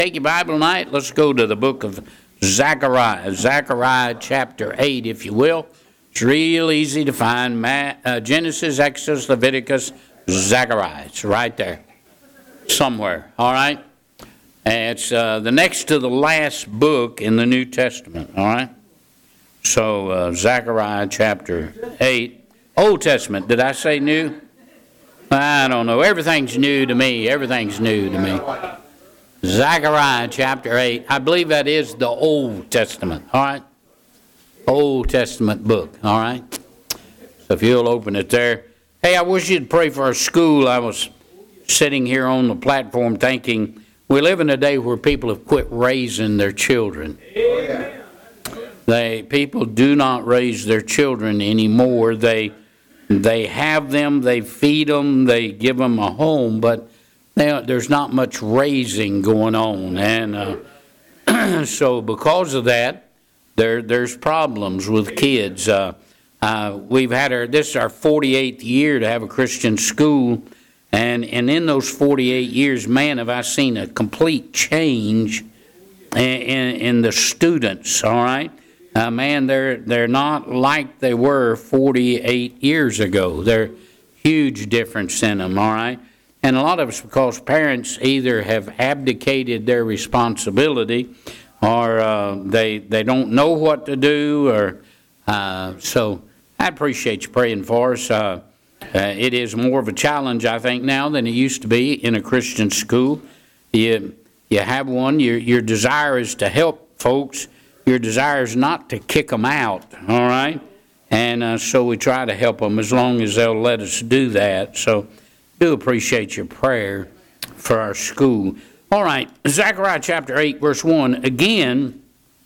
Take your Bible tonight. Let's go to the book of Zechariah. Zechariah chapter 8, if you will. It's real easy to find. Genesis, Exodus, Leviticus, Zechariah. It's right there somewhere. All right? And it's the next to the last book in the New Testament. All right? So, Zechariah chapter 8. Old Testament. Did I say new? I don't know. Everything's new to me. Everything's new to me. Zechariah chapter 8. I believe that is the Old Testament. All right? Old Testament book. All right? So if you'll open it there. Hey, I wish you'd pray for our school. I was sitting here on the platform thinking, we live in a day where people have quit raising their children. People do not raise their children anymore. They have them, they feed them, they give them a home, but there's not much raising going on. And so because of that, there's problems with kids. We've had this is our 48th year to have a Christian school. And in those 48 years, man, have I seen a complete change in the students, all right? Man, they're not like they were 48 years ago. There's huge difference in them, all right? And a lot of it's because parents either have abdicated their responsibility or they don't know what to do. So I appreciate you praying for us. It is more of a challenge, I think, now than it used to be in a Christian school. You have one. Your desire is to help folks. Your desire is not to kick them out, all right? And so we try to help them as long as they'll let us do that. So do appreciate your prayer for our school. All right, Zechariah chapter 8, verse 1. Again,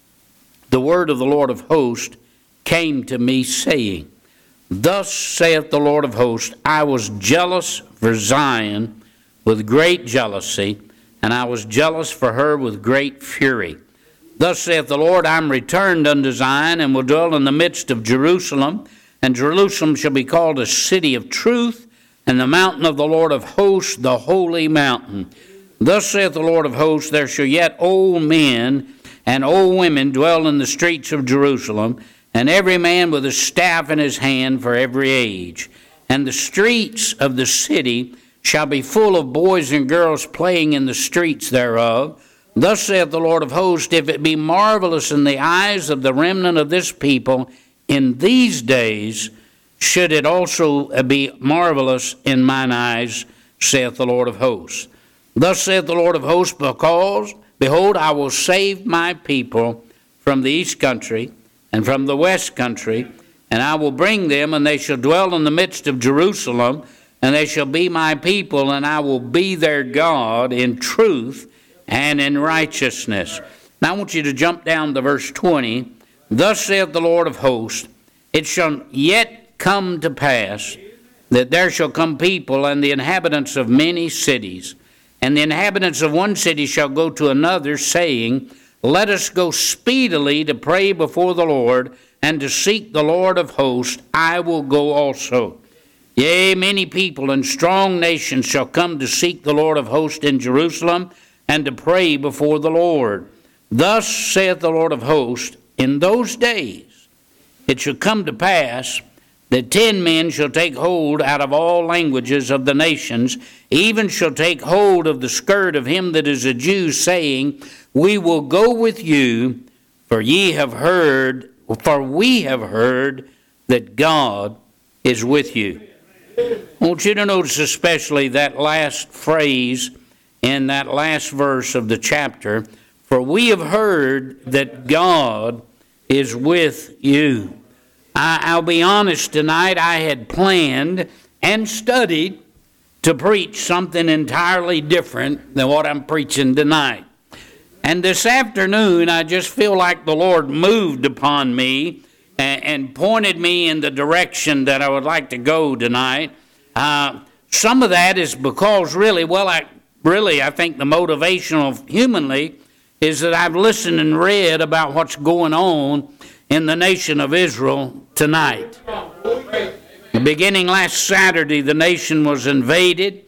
the word of the Lord of hosts came to me, saying, Thus saith the Lord of hosts, I was jealous for Zion with great jealousy, and I was jealous for her with great fury. Thus saith the Lord, I am returned unto Zion, and will dwell in the midst of Jerusalem, and Jerusalem shall be called a city of truth, and the mountain of the Lord of hosts, the holy mountain. Thus saith the Lord of hosts, there shall yet old men and old women dwell in the streets of Jerusalem, and every man with a staff in his hand for every age. And the streets of the city shall be full of boys and girls playing in the streets thereof. Thus saith the Lord of hosts, if it be marvelous in the eyes of the remnant of this people in these days, should it also be marvelous in mine eyes, saith the Lord of hosts. Thus saith the Lord of hosts, because, behold, I will save my people from the east country, and from the west country, and I will bring them, and they shall dwell in the midst of Jerusalem, and they shall be my people, and I will be their God in truth and in righteousness. Now I want you to jump down to verse 20. Thus saith the Lord of hosts, it shall yet come to pass that there shall come people and the inhabitants of many cities, and the inhabitants of one city shall go to another, saying, Let us go speedily to pray before the Lord, and to seek the Lord of hosts. I will go also. Yea, many people and strong nations shall come to seek the Lord of hosts in Jerusalem, and to pray before the Lord. Thus saith the Lord of hosts, in those days it shall come to pass that 10 men shall take hold out of all languages of the nations, even shall take hold of the skirt of him that is a Jew, saying, We will go with you, for we have heard that God is with you. I want you to notice especially that last phrase in that last verse of the chapter, for we have heard that God is with you. I'll be honest tonight, I had planned and studied to preach something entirely different than what I'm preaching tonight. And this afternoon, I just feel like the Lord moved upon me and pointed me in the direction that I would like to go tonight. Some of that is because I think the motivational humanly is that I've listened and read about what's going on in the nation of Israel tonight. Beginning last Saturday, the nation was invaded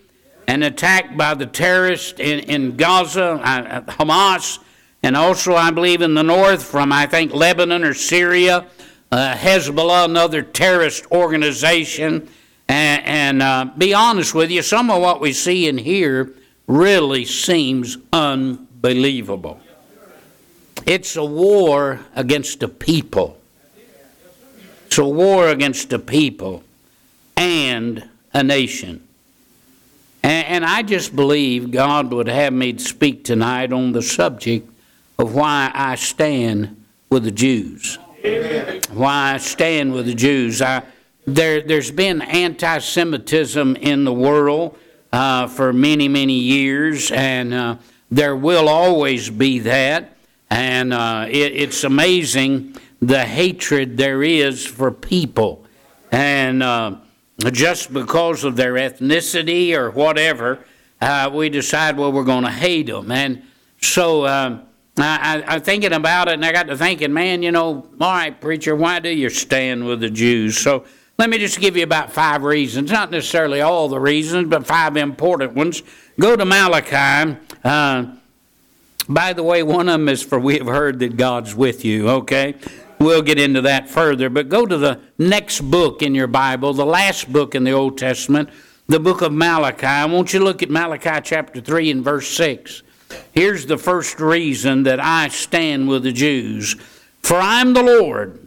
and attacked by the terrorists in Gaza, Hamas, and also I believe in the north from I think Lebanon or Syria, Hezbollah, another terrorist organization. And be honest with you, some of what we see and hear really seems unbelievable. It's a war against the people. It's a war against the people and a nation. And I just believe God would have me speak tonight on the subject of why I stand with the Jews. Amen. Why I stand with the Jews. There's been anti-Semitism in the world for many, many years, and there will always be that. And it's amazing the hatred there is for people. And just because of their ethnicity or whatever, we decide, well, we're going to hate them. And so I'm thinking about it, and I got to thinking, man, all right, preacher, why do you stand with the Jews? So let me just give you about 5 reasons, not necessarily all the reasons, but 5 important ones. Go to Malachi. By the way, one of them is for we have heard that God's with you, okay? We'll get into that further, but go to the next book in your Bible, the last book in the Old Testament, the book of Malachi. I want you to look at Malachi chapter 3 and verse 6. Here's the first reason that I stand with the Jews. For I'm the Lord,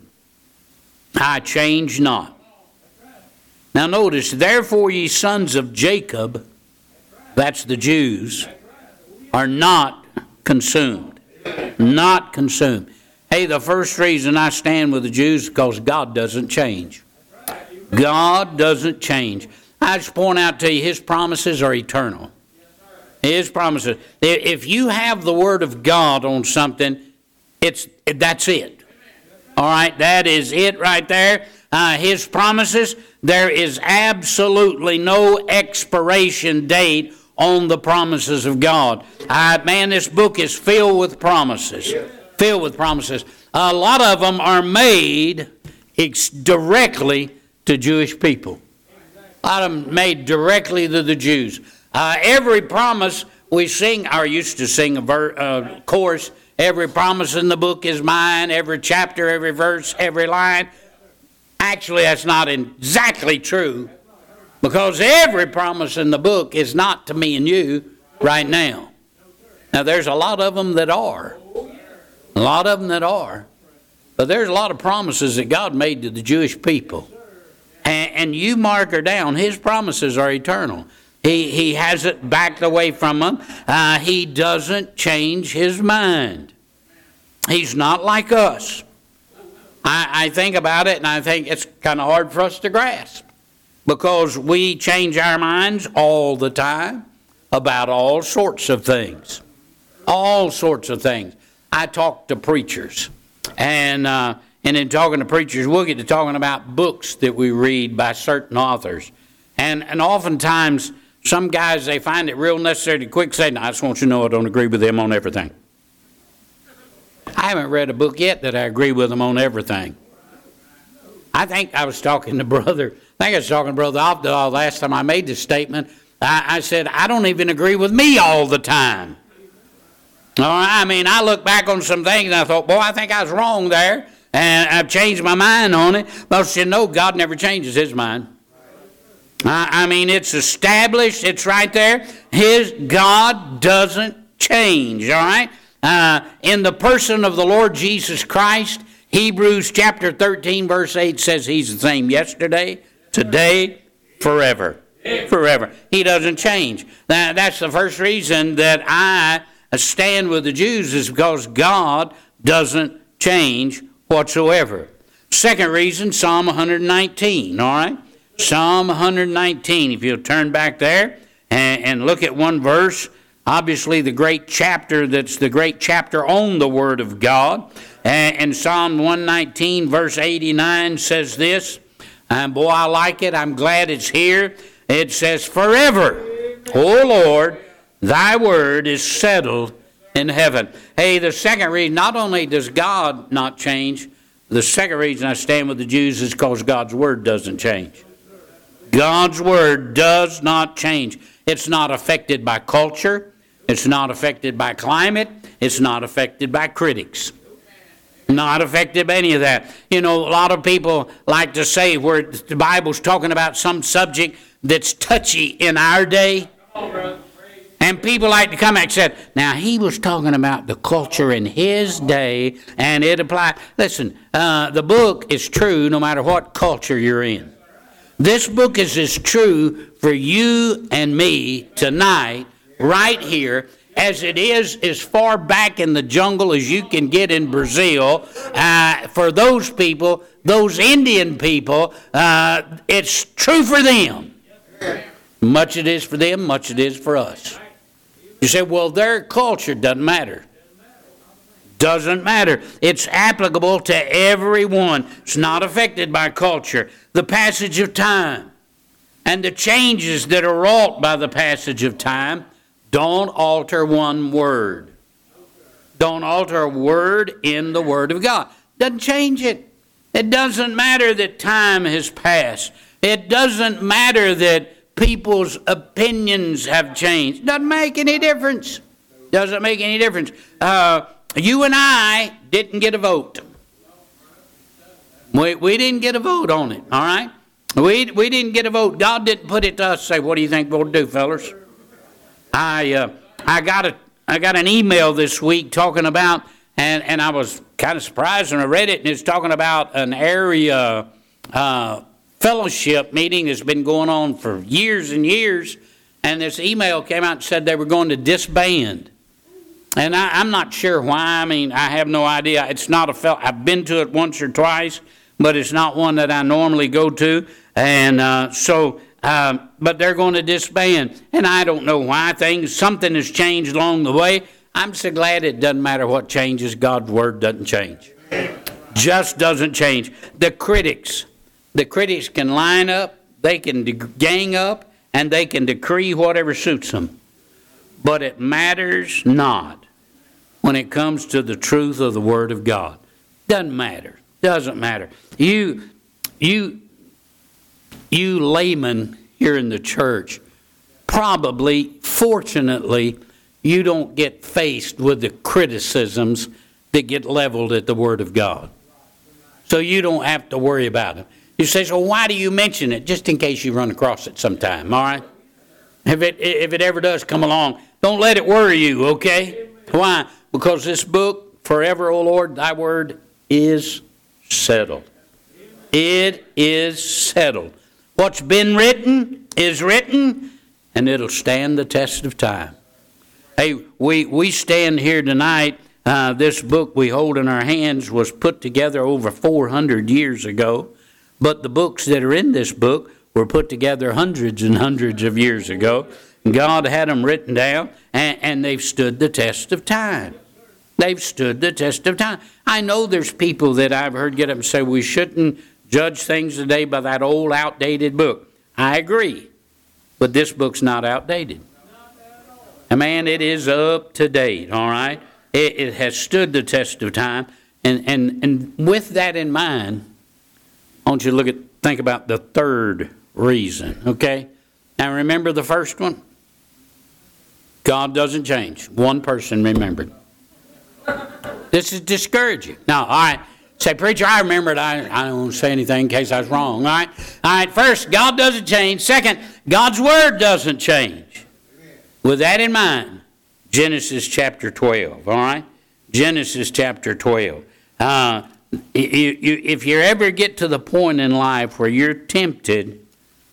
I change not. Now notice, therefore ye sons of Jacob, that's the Jews, are not consumed. Not consumed. Hey, the first reason I stand with the Jews is because God doesn't change. God doesn't change. I just point out to you, His promises are eternal. His promises. If you have the Word of God on something, that's it. All right, that is it right there. His promises, there is absolutely no expiration date on the promises of God. Man, this book is filled with promises. Filled with promises. A lot of them are made directly to Jewish people. A lot of them made directly to the Jews. Every promise we sing, or used to sing a chorus, every promise in the book is mine, every chapter, every verse, every line. Actually, that's not exactly true, because every promise in the book is not to me and you right now. Now, there's a lot of them that are. A lot of them that are. But there's a lot of promises that God made to the Jewish people. And you mark her down. His promises are eternal. He hasn't backed away from them. He doesn't change His mind. He's not like us. I think about it, and I think it's kind of hard for us to grasp, because we change our minds all the time about all sorts of things. All sorts of things. I talk to preachers, and in talking to preachers, we'll get to talking about books that we read by certain authors. And oftentimes, some guys, they find it real necessary to quick say, no, I just want you to know I don't agree with them on everything. I haven't read a book yet that I agree with them on everything. I think I was talking to Brother Abdul last time I made this statement. I said, I don't even agree with me all the time. I mean, I look back on some things and I thought, boy, I think I was wrong there. And I've changed my mind on it. But you know, God never changes His mind. I mean, it's established. It's right there. God doesn't change, all right? In the person of the Lord Jesus Christ, Hebrews chapter 13, verse 8 says He's the same yesterday, today, forever. Forever. He doesn't change. That's the first reason that I stand with the Jews, is because God doesn't change whatsoever. Second reason, Psalm 119, all right? Psalm 119, if you'll turn back there and look at one verse, obviously the great chapter that's the great chapter on the Word of God. And Psalm 119, verse 89 says this, and boy, I like it. I'm glad it's here. It says, forever, O Lord, Thy word is settled in heaven. Hey, the second reason, not only does God not change, the second reason I stand with the Jews is because God's word doesn't change. God's word does not change. It's not affected by culture. It's not affected by climate. It's not affected by critics. Not affected by any of that. You know, a lot of people like to say where the Bible's talking about some subject that's touchy in our day. And people like to come back and say, now he was talking about the culture in his day and it applied. Listen, the book is true no matter what culture you're in. This book is as true for you and me tonight, right here, as it is as far back in the jungle as you can get in Brazil. For those people, those Indian people, it's true for them. Much it is for them, much it is for us. You say, well, their culture doesn't matter. Doesn't matter. It's applicable to everyone. It's not affected by culture. The passage of time and the changes that are wrought by the passage of time don't alter one word. Don't alter a word in the Word of God. Doesn't change it. It doesn't matter that time has passed. It doesn't matter that people's opinions have changed. Doesn't make any difference. Doesn't make any difference. You and I didn't get a vote. We didn't get a vote on it, all right? We didn't get a vote. God didn't put it to us, say, what do you think we'll do, fellas? I got an email this week talking about, and I was kind of surprised when I read it, and it's talking about an area fellowship meeting that's been going on for years and years, and this email came out and said they were going to disband. And I'm not sure why. I mean, I have no idea. It's not I've been to it once or twice, but it's not one that I normally go to. And but they're going to disband. And I don't know why. Something has changed along the way. I'm so glad it doesn't matter what changes. God's Word doesn't change. Just doesn't change. The critics can line up, they can gang up, and they can decree whatever suits them. But it matters not when it comes to the truth of the Word of God. Doesn't matter. Doesn't matter. You laymen here in the church, probably, fortunately, you don't get faced with the criticisms that get leveled at the Word of God. So you don't have to worry about it. You say, so why do you mention it? Just in case you run across it sometime, all right? If it ever does come along, don't let it worry you, okay? Why? Because this book, forever, O Lord, thy word is settled. It is settled. What's been written is written, and it'll stand the test of time. Hey, we stand here tonight. This book we hold in our hands was put together over 400 years ago. But the books that are in this book were put together hundreds and hundreds of years ago. God had them written down, and they've stood the test of time. They've stood the test of time. I know there's people that I've heard get up and say, we shouldn't judge things today by that old, outdated book. I agree, but this book's not outdated. And man, it is up to date, all right? It has stood the test of time. And with that in mind, I want you to think about the third reason, okay? Now remember the first one? God doesn't change. One person remembered. This is discouraging. Now, all right, say, preacher, I remembered. I don't want to say anything in case I was wrong, all right? All right, first, God doesn't change. Second, God's Word doesn't change. With that in mind, Genesis chapter 12, all right? Genesis chapter 12. If you ever get to the point in life where you're tempted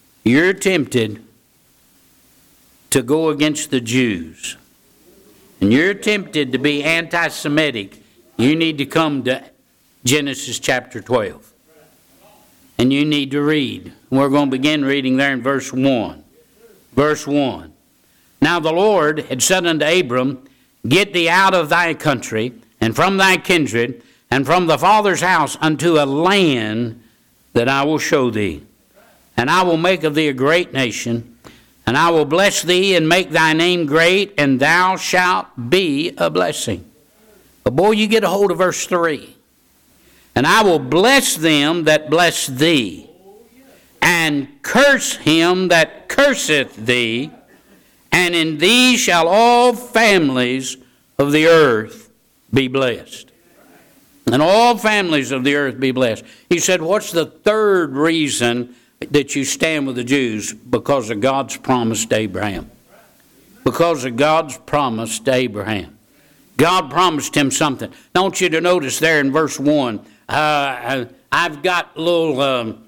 to go against the Jews, and you're tempted to be anti-Semitic, you need to come to Genesis chapter 12. And you need to read. We're going to begin reading there in verse 1. Verse 1. Now the Lord had said unto Abram, Get thee out of thy country, and from thy kindred, and from the father's house, unto a land that I will show thee. And I will make of thee a great nation, and I will bless thee, and make thy name great, and thou shalt be a blessing. But boy, you get a hold of verse 3. And I will bless them that bless thee, and curse him that curseth thee, and in thee shall all families of the earth be blessed. And all families of the earth be blessed. He said, what's the third reason that you stand with the Jews? Because of God's promise to Abraham. Because of God's promise to Abraham. God promised him something. I want you to notice there in verse 1, I've got little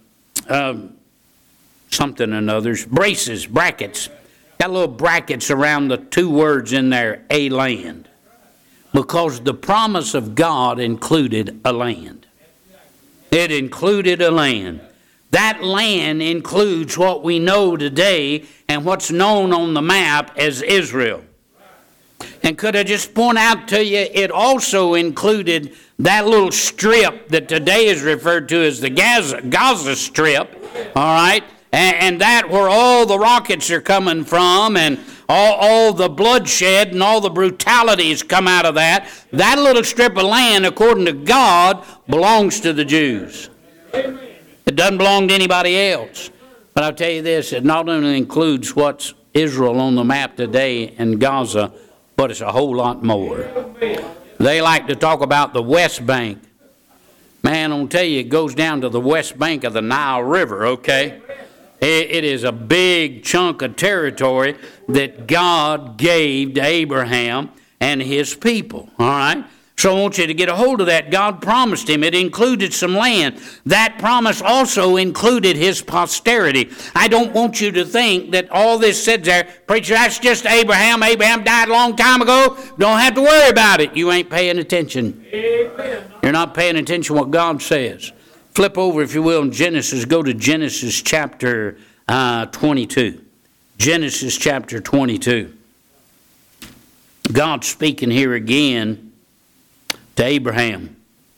something and others, brackets. Got little brackets around the two words in there, a land. Because the promise of God included a land. It included a land. That land includes what we know today and what's known on the map as Israel. And could I just point out to you, it also included that little strip that today is referred to as the Gaza Strip, all right? And that where all the rockets are coming from and all the bloodshed and all the brutalities come out of that. That little strip of land, according to God, belongs to the Jews. It doesn't belong to anybody else. But I'll tell you this, it not only includes what's Israel on the map today and Gaza, but it's a whole lot more. They like to talk about the West Bank. Man, I'll tell you, it goes down to the west bank of the Nile River, okay? It is a big chunk of territory that God gave to Abraham and his people, all right? So I want you to get a hold of that. God promised him. It included some land. That promise also included his posterity. I don't want you to think that all this said there, preacher, that's just Abraham. Abraham died a long time ago. Don't have to worry about it. You ain't paying attention. Amen. You're not paying attention to what God says. Flip over, if you will, in Genesis. Go to Genesis chapter 22. Genesis chapter 22. God's speaking here again to Abraham.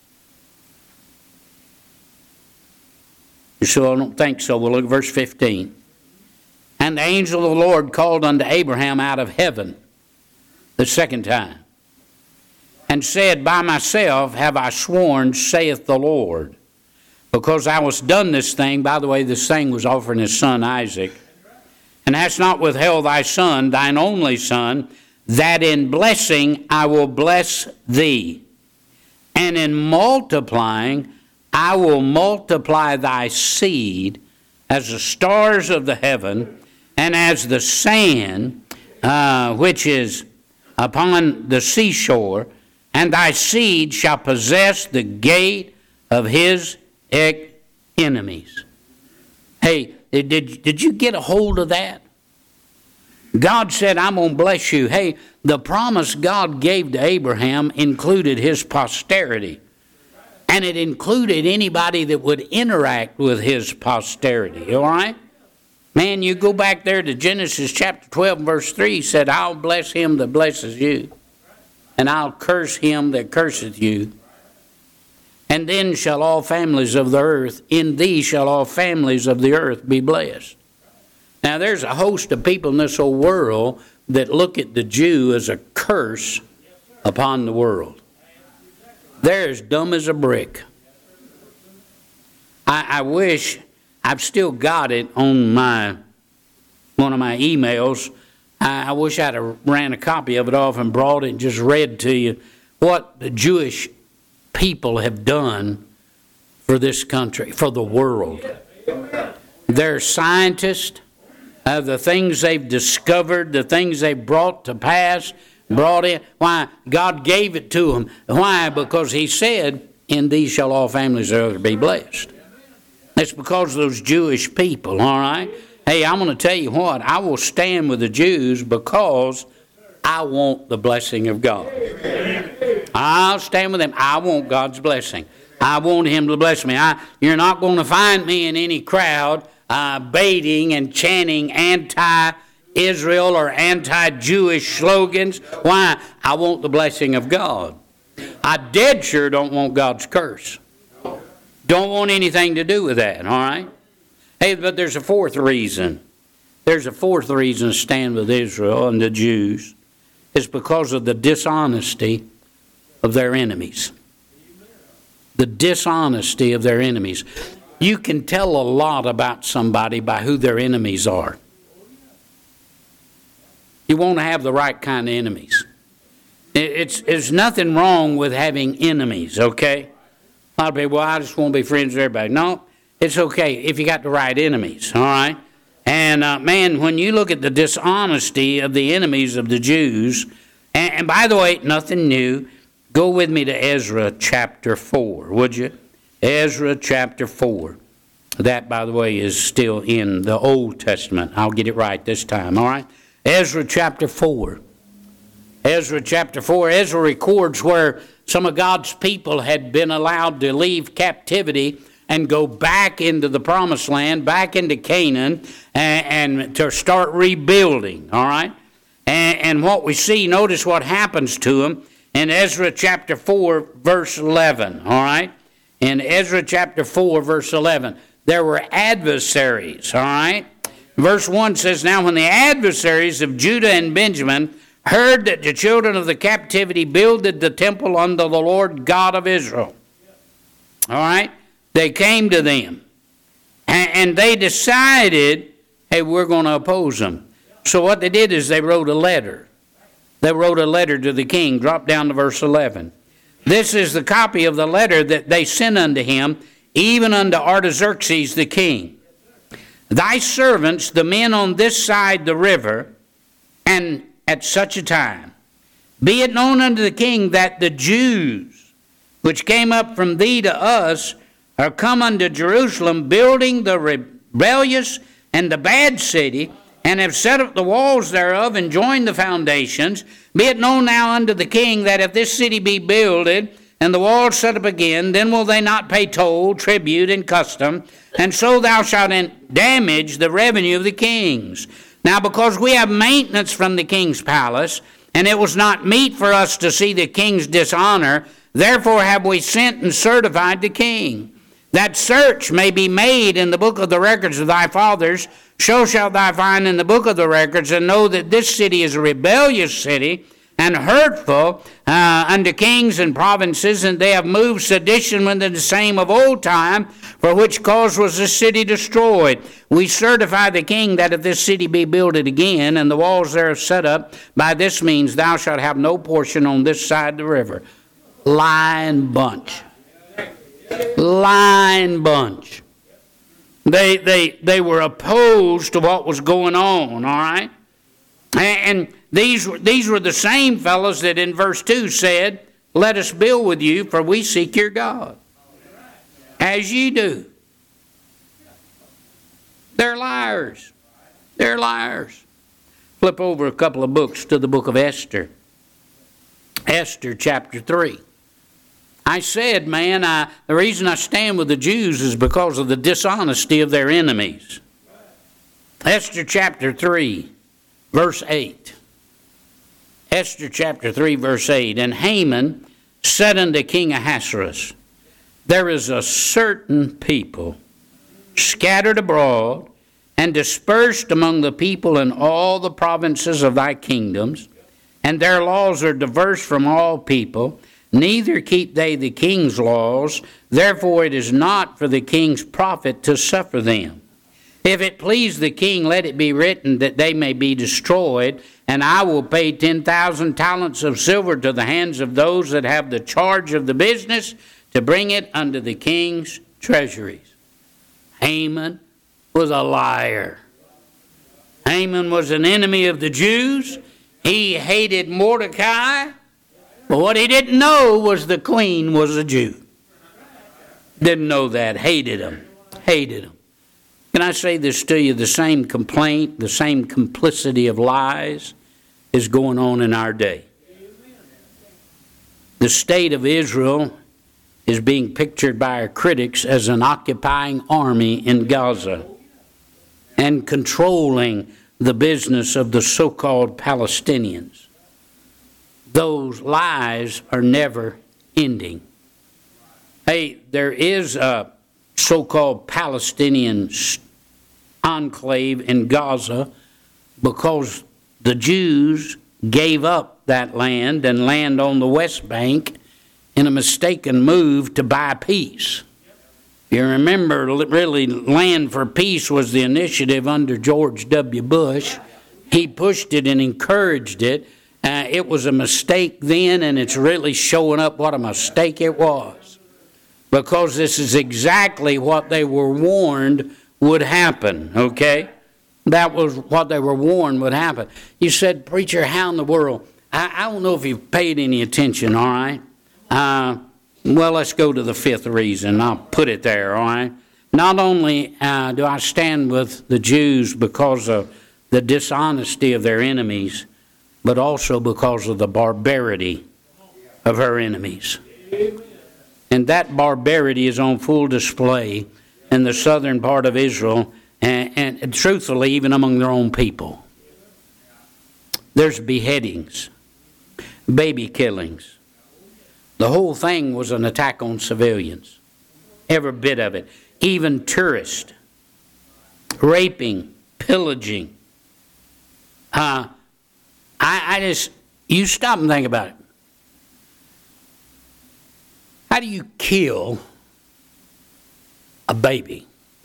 So I don't think so. We'll look at verse 15. And the angel of the Lord called unto Abraham out of heaven the second time, and said, By myself have I sworn, saith the Lord, because thou hast done this thing. By the way, this thing was offering his son Isaac. And hast not withheld thy son, thine only son, that in blessing I will bless thee. And in multiplying I will multiply thy seed as the stars of the heaven, and as the sand which is upon the seashore, and thy seed shall possess the gate of his enemies. Hey, did you get a hold of that? God said, I'm going to bless you. Hey, the promise God gave to Abraham included his posterity. And it included anybody that would interact with his posterity. All right? Man, you go back there to Genesis chapter 12, verse 3. He said, I'll bless him that blesses you, and I'll curse him that curseth you. And then shall all families of the earth, in thee shall all families of the earth be blessed. Now, there's a host of people in this whole world that look at the Jew as a curse upon the world. They're as dumb as a brick. I wish I've still got it on one of my emails. I wish I'd have ran a copy of it off and brought it and just read to you what the Jewish people have done for this country, for the world. They're scientists. The things they've discovered, the things they've brought to pass, brought in. Why? God gave it to them. Why? Because he said, in these shall all families of the earth be blessed. It's because of those Jewish people, all right? Hey, I'm going to tell you what. I will stand with the Jews because I want the blessing of God. I'll stand with them. I want God's blessing. I want him to bless me. You're not going to find me in any crowd baiting and chanting anti-Israel or anti-Jewish slogans. Why? I want the blessing of God. I dead sure don't want God's curse. Don't want anything to do with that, all right? Hey, but there's a fourth reason. There's a fourth reason to stand with Israel and the Jews. It's because of the dishonesty of their enemies. The dishonesty of their enemies. You can tell a lot about somebody by who their enemies are. You want to have the right kind of enemies. It's nothing wrong with having enemies, okay? A lot of people, well, I just want to be friends with everybody. No, it's okay if you got the right enemies, all right? And, man, when you look at the dishonesty of the enemies of the Jews, and by the way, nothing new, go with me to Ezra chapter 4, would you? Ezra chapter 4. That, by the way, is still in the Old Testament. I'll get it right this time, all right? Ezra chapter 4. Ezra chapter 4. Ezra records where some of God's people had been allowed to leave captivity and go back into the promised land, back into Canaan, and to start rebuilding, all right? And what we see, notice what happens to them in Ezra chapter 4, verse 11, all right? In Ezra chapter 4, verse 11, there were adversaries, all right? Verse 1 says, now when the adversaries of Judah and Benjamin heard that the children of the captivity builded the temple unto the Lord God of Israel, all right? They came to them, and they decided, hey, we're going to oppose them. So what they did is they wrote a letter. They wrote a letter to the king. Drop down to verse 11. This is the copy of the letter that they sent unto him, even unto Artaxerxes the king. Thy servants, the men on this side the river, and at such a time, be it known unto the king that the Jews, which came up from thee to us, are come unto Jerusalem, building the rebellious and the bad city, and have set up the walls thereof, and joined the foundations. Be it known now unto the king that if this city be builded, and the walls set up again, then will they not pay toll, tribute, and custom, and so thou shalt damage the revenue of the kings. Now because we have maintenance from the king's palace, and it was not meet for us to see the king's dishonor, therefore have we sent and certified the king, that search may be made in the book of the records of thy fathers. So shalt thou find in the book of the records, and know that this city is a rebellious city, and hurtful unto kings and provinces, and they have moved sedition within the same of old time, for which cause was the city destroyed. We certify the king that if this city be builded again, and the walls thereof set up, by this means thou shalt have no portion on this side the river. Lying bunch. Lying bunch. They were opposed to what was going on, all right? And these were the same fellows that in verse 2 said, let us build with you, for we seek your God. As ye do. They're liars. They're liars. Flip over a couple of books to the book of Esther. Esther chapter 3. I said, man, the reason I stand with the Jews is because of the dishonesty of their enemies. Esther chapter 3, verse 8. Esther chapter 3, verse 8. And Haman said unto King Ahasuerus, there is a certain people scattered abroad and dispersed among the people in all the provinces of thy kingdoms, and their laws are diverse from all people, neither keep they the king's laws, therefore it is not for the king's profit to suffer them. If it please the king, let it be written that they may be destroyed, and I will pay 10,000 talents of silver to the hands of those that have the charge of the business to bring it unto the king's treasuries. Haman was a liar. Haman was an enemy of the Jews. He hated Mordecai. But what he didn't know was the queen was a Jew. Didn't know that. Hated him. Hated him. Can I say this to you? The same complaint, the same complicity of lies is going on in our day. The state of Israel is being pictured by our critics as an occupying army in Gaza and controlling the business of the so-called Palestinians. Those lies are never ending. Hey, there is a so-called Palestinian enclave in Gaza because the Jews gave up that land and land on the West Bank in a mistaken move to buy peace. You remember, really, Land for Peace was the initiative under George W. Bush. He pushed it and encouraged it. It was a mistake then, and it's really showing up what a mistake it was. Because this is exactly what they were warned would happen, okay? That was what they were warned would happen. You said, preacher, how in the world? I don't know if you've paid any attention, all right? Well, let's go to the fifth reason. I'll put it there, all right? Not only do I stand with the Jews because of the dishonesty of their enemies, but also because of the barbarity of her enemies. And that barbarity is on full display in the southern part of Israel, and truthfully, even among their own people. There's beheadings, baby killings. The whole thing was an attack on civilians. Every bit of it. Even tourists. Raping, pillaging. You stop and think about it. How do you kill a baby?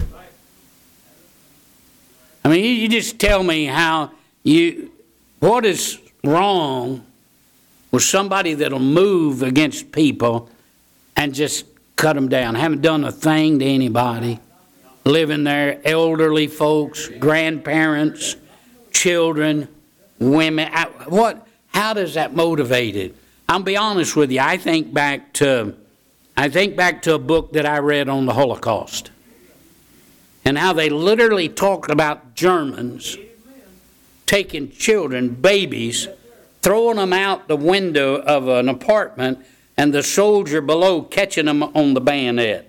I mean, you just tell me what is wrong with somebody that'll move against people and just cut them down. Haven't done a thing to anybody. Living there, elderly folks, grandparents, children, women. How does that motivate it? I'll be honest with you. I think back to a book that I read on the Holocaust, and how they literally talked about Germans taking children, babies, throwing them out the window of an apartment, and the soldier below catching them on the bayonet.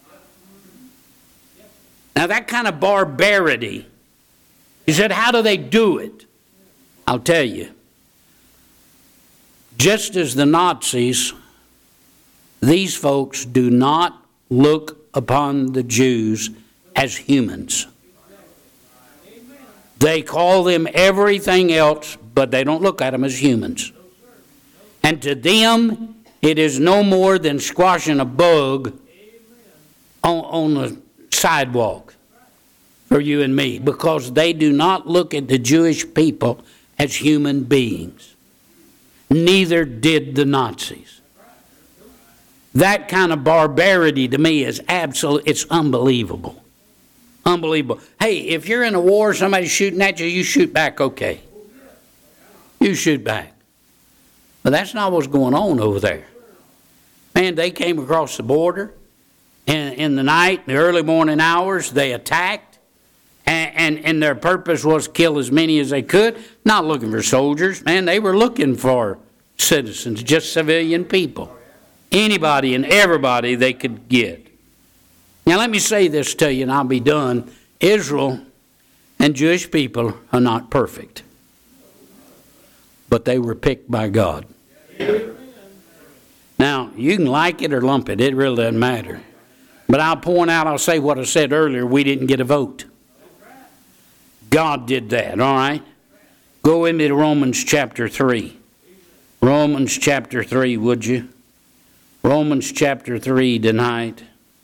Now that kind of barbarity, he said, how do they do it? I'll tell you. Just as the Nazis, these folks do not look upon the Jews as humans. They call them everything else, but they don't look at them as humans. And to them, it is no more than squashing a bug on the sidewalk for you and me, because they do not look at the Jewish people as human beings. Neither did the Nazis. That kind of barbarity to me is it's unbelievable. Unbelievable. Hey, if you're in a war, somebody's shooting at you, you shoot back, okay. You shoot back. But that's not what's going on over there. Man, they came across the border in the night, in the early morning hours, they attacked, and their purpose was kill as many as they could, not looking for soldiers. Man, they were looking for citizens, just civilian people. Anybody and everybody they could get. Now let me say this to you and I'll be done. Israel and Jewish people are not perfect. But they were picked by God. Now, you can like it or lump it. It really doesn't matter. But I'll say what I said earlier. We didn't get a vote. God did that, all right? Go into Romans chapter 3. Romans chapter 3, would you? Romans chapter 3 tonight.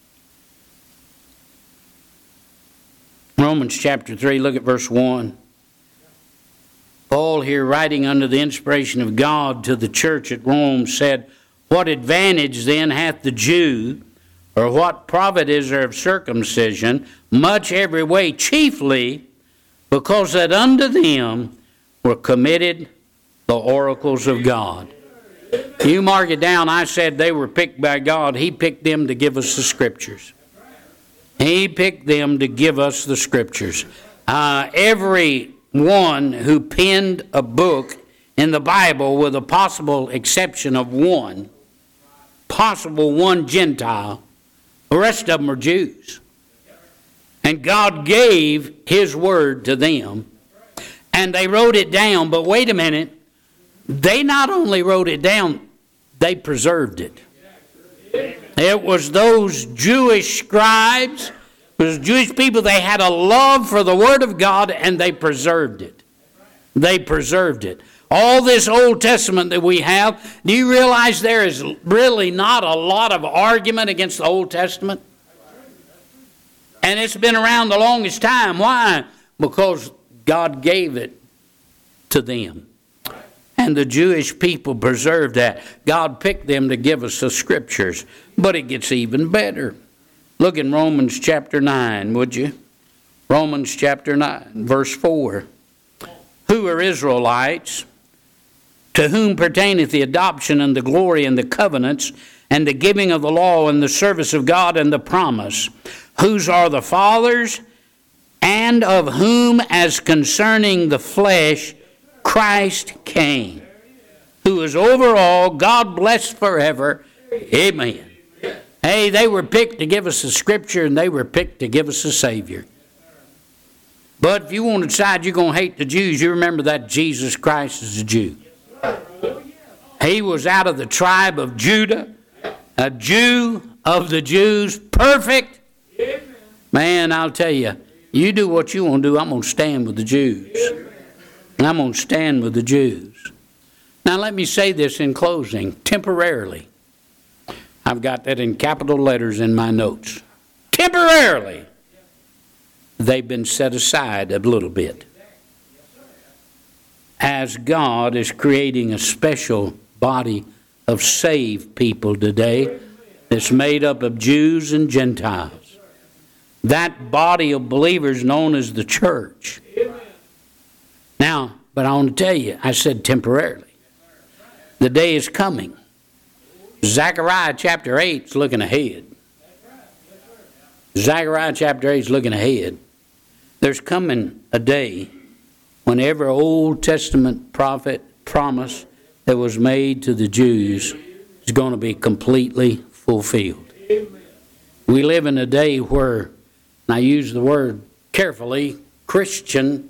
Romans chapter 3, look at verse 1. Paul here, writing under the inspiration of God to the church at Rome, said, what advantage then hath the Jew, or what profit is there of circumcision? Much every way, chiefly because that unto them were committed the oracles of God. You mark it down, I said they were picked by God. He picked them to give us the Scriptures. He picked them to give us the Scriptures. Every one who penned a book in the Bible, with a possible exception of one Gentile, the rest of them are Jews. And God gave His Word to them, and they wrote it down. But wait a minute, they not only wrote it down, they preserved it. It was those Jewish scribes, those Jewish people, they had a love for the Word of God, and they preserved it. They preserved it. All this Old Testament that we have, do you realize there is really not a lot of argument against the Old Testament? And it's been around the longest time. Why? Because God gave it to them. And the Jewish people preserved that. God picked them to give us the scriptures. But it gets even better. Look in Romans chapter 9, would you? Romans chapter 9, verse 4. Who are Israelites, to whom pertaineth the adoption and the glory and the covenants and the giving of the law and the service of God and the promise, whose are the fathers, and of whom as concerning the flesh Christ came, who is over all, God blessed forever. Amen. Hey, they were picked to give us the scripture, and they were picked to give us a Savior. But if you want to decide you're going to hate the Jews, you remember that Jesus Christ is a Jew. He was out of the tribe of Judah, a Jew of the Jews, perfect. Man, I'll tell you, you do what you want to do, I'm going to stand with the Jews. I'm going to stand with the Jews. Now let me say this in closing, temporarily. I've got that in capital letters in my notes. Temporarily, they've been set aside a little bit. As God is creating a special body of saved people today that's made up of Jews and Gentiles. That body of believers known as the church. Now, but I want to tell you, I said temporarily. The day is coming. Zechariah chapter 8 is looking ahead. Zechariah chapter 8 is looking ahead. There's coming a day when every Old Testament prophet promise that was made to the Jews is going to be completely fulfilled. We live in a day where, and I use the word carefully, Christian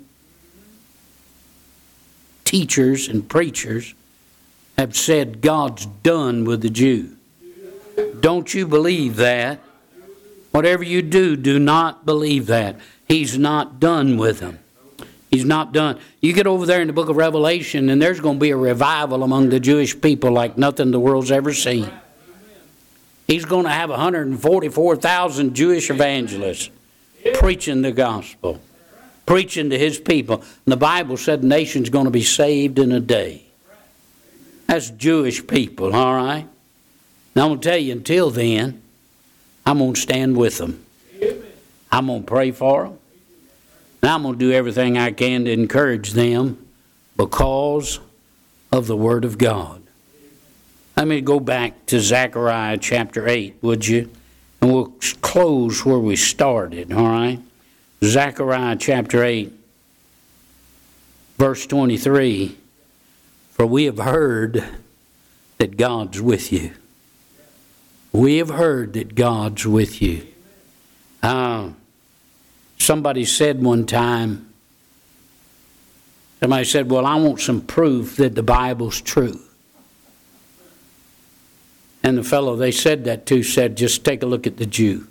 teachers and preachers have said God's done with the Jew. Don't you believe that? Whatever you do, do not believe that. He's not done with them. He's not done. You get over there in the book of Revelation, and there's going to be a revival among the Jewish people like nothing the world's ever seen. He's going to have 144,000 Jewish evangelists preaching the gospel, preaching to his people. And the Bible said the nation's going to be saved in a day. That's Jewish people, all right? Now I'm going to tell you, until then, I'm going to stand with them. I'm going to pray for them. And I'm going to do everything I can to encourage them because of the Word of God. Let me go back to Zechariah chapter 8, would you? And we'll close where we started, all right? Zechariah chapter 8, verse 23. For we have heard that God's with you. We have heard that God's with you. Somebody said one time, somebody said, well, I want some proof that the Bible's true. And the fellow they said that to said, just take a look at the Jew.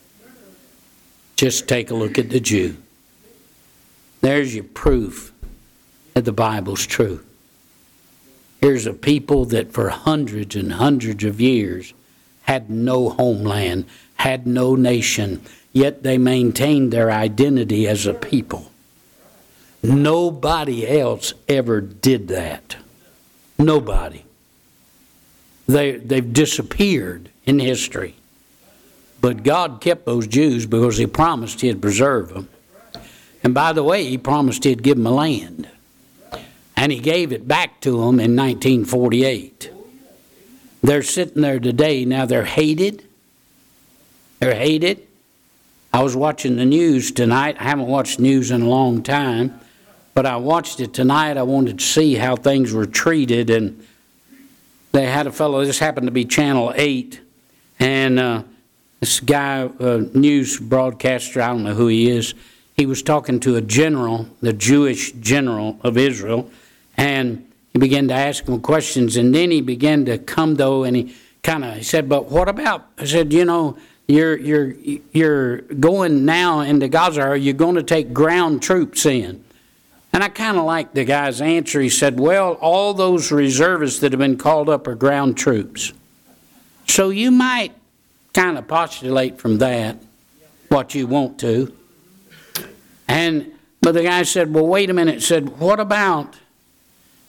Just take a look at the Jew. There's your proof that the Bible's true. Here's a people that for hundreds and hundreds of years had no homeland, had no nation, yet they maintained their identity as a people. Nobody else ever did that. Nobody. They've disappeared in history. But God kept those Jews because He promised He'd preserve them. And by the way, He promised He'd give them a land. And He gave it back to them in 1948. They're sitting there today. Now they're hated. They're hated. I was watching the news tonight. I haven't watched news in a long time. But I watched it tonight. I wanted to see how things were treated. And they had a fellow, this happened to be Channel 8. And this guy, news broadcaster, I don't know who he is. He was talking to a general, the Jewish general of Israel. And he began to ask him questions. And then he began to come, though, and he said, but what about, I said, you know, you're going now into Gaza. Are you going to take ground troops in? And I kind of liked the guy's answer. He said, well, all those reservists that have been called up are ground troops. So you might kind of postulate from that what you want to. But the guy said, well, wait a minute. Said, what about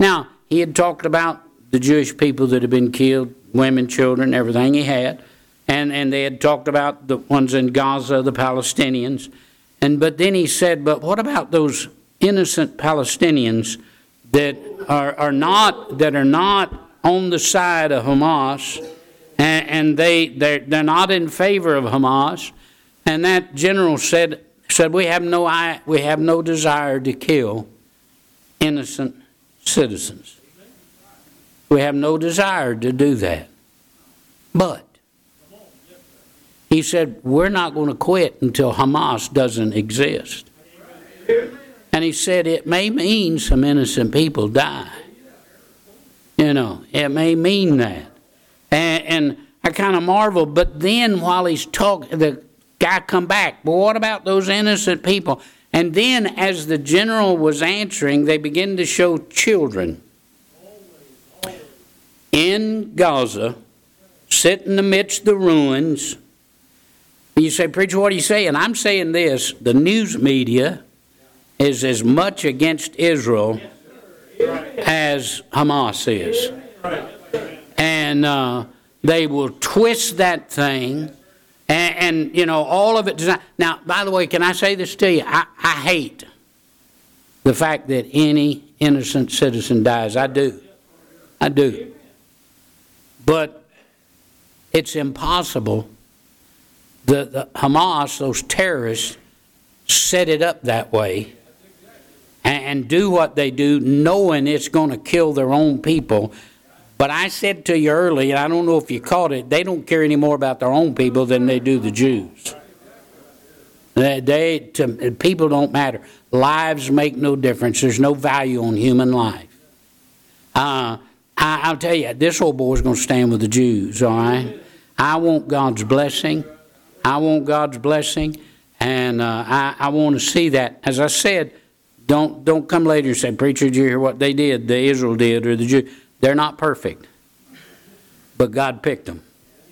Now, he had talked about the Jewish people that had been killed, women, children, everything he had. And they had talked about the ones in Gaza, the Palestinians. But then he said, but what about those innocent Palestinians that are not on the side of Hamas, and they're not in favor of Hamas? And that general said we have no desire to kill innocent citizens. We have no desire to do that. But he said, we're not going to quit until Hamas doesn't exist. And he said, it may mean some innocent people die. It may mean that. And I kind of marvel, but then while he's talking, the guy come back, but what about those innocent people? And then as the general was answering, they begin to show children in Gaza, sitting amidst the ruins. You say, preacher, what are you saying? I'm saying this, the news media is as much against Israel as Hamas is. And they will twist that thing, and all of it designed. Now, by the way, can I say this to you? I hate the fact that any innocent citizen dies. I do. But it's impossible. The Hamas, those terrorists, set it up that way and do what they do knowing it's going to kill their own people. But I said to you earlier, and I don't know if you caught it, they don't care any more about their own people than they do the Jews. People don't matter. Lives make no difference. There's no value on human life. I'll tell you, this old boy's going to stand with the Jews, all right? I want God's blessing. And I want to see that. As I said, don't come later and say, preacher, did you hear what they did, the Israel did, or the Jews? They're not perfect. But God picked them.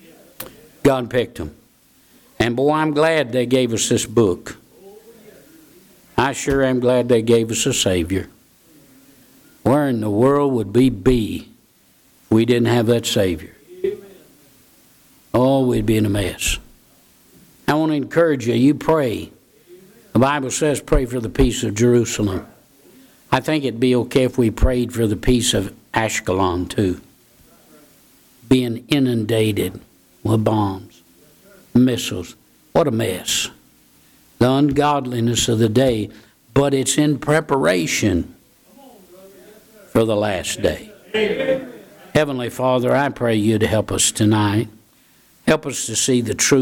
And boy, I'm glad they gave us this book. I sure am glad they gave us a Savior. Where in the world would we be if we didn't have that Savior? Oh, we'd be in a mess. I want to encourage you, you pray. The Bible says pray for the peace of Jerusalem. I think it'd be okay if we prayed for the peace of Ashkelon too. Being inundated with bombs, missiles. What a mess. The ungodliness of the day. But it's in preparation for the last day. Heavenly Father, I pray you to help us tonight. Help us to see the truth.